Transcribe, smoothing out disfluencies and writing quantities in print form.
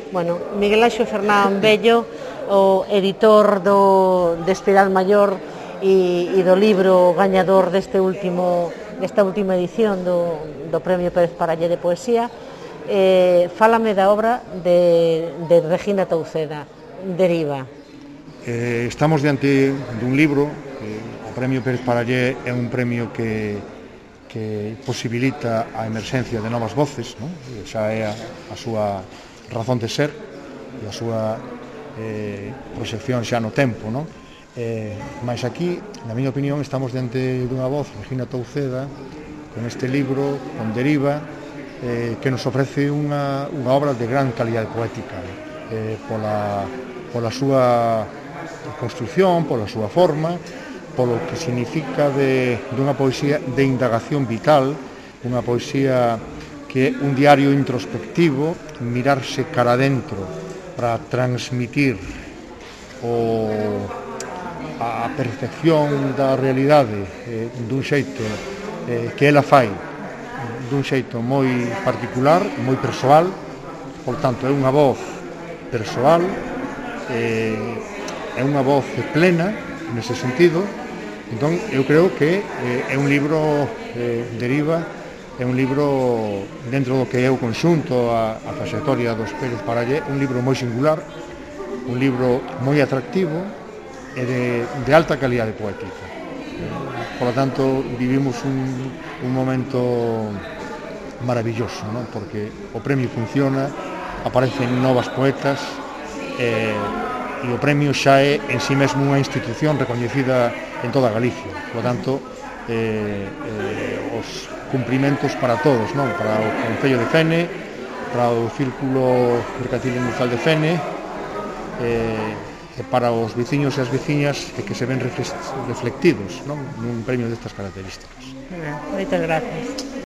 Bueno, Miguel Anxo Fernán Bello, o editor de Espiral Maior e do libro gañador desta última edición do Premio Pérez Parallé de Poesía, fálame da obra de Regina Touceda, Deriva. Estamos diante dun libro, o Premio Pérez Parallé é un premio que posibilita a emerxencia de novas voces, non? Xa é a súa razón de ser e a súa proxección xa no tempo, non? Mas aquí, na miña opinión, estamos diante dunha voz, Regina Touceda, con este libro, con Deriva, que nos ofrece unha obra de gran calidade poética, pola súa construción, pola súa forma, polo que significa dunha poesía de indagación vital, unha poesía que é un diario introspectivo, mirarse cara adentro para transmitir a perfección da realidade dun xeito que ela fai, dun xeito moi particular, moi persoal. Por tanto, é unha voz persoal, é unha voz plena nese sentido. Entón, eu creo que é un libro, Deriva, é un libro dentro do que é o conxunto, a traxectoria dos Pérez Parallé, un libro moi singular, un libro moi atractivo e de alta calidade poética. Por lo tanto, vivimos un momento maravilloso, ¿no? Porque o premio funciona, aparecen novas poetas e o premio xa é en sí mesmo unha institución recoñecida en toda Galicia. Por lo tanto, os cumprimentos para todos, non? Para o Concello de Fene, para o Círculo Mercantil Industrial de Fene, e para os veciños e as veciñas que se ven reflectidos, non? Nun premio destas características. Moitas gracias.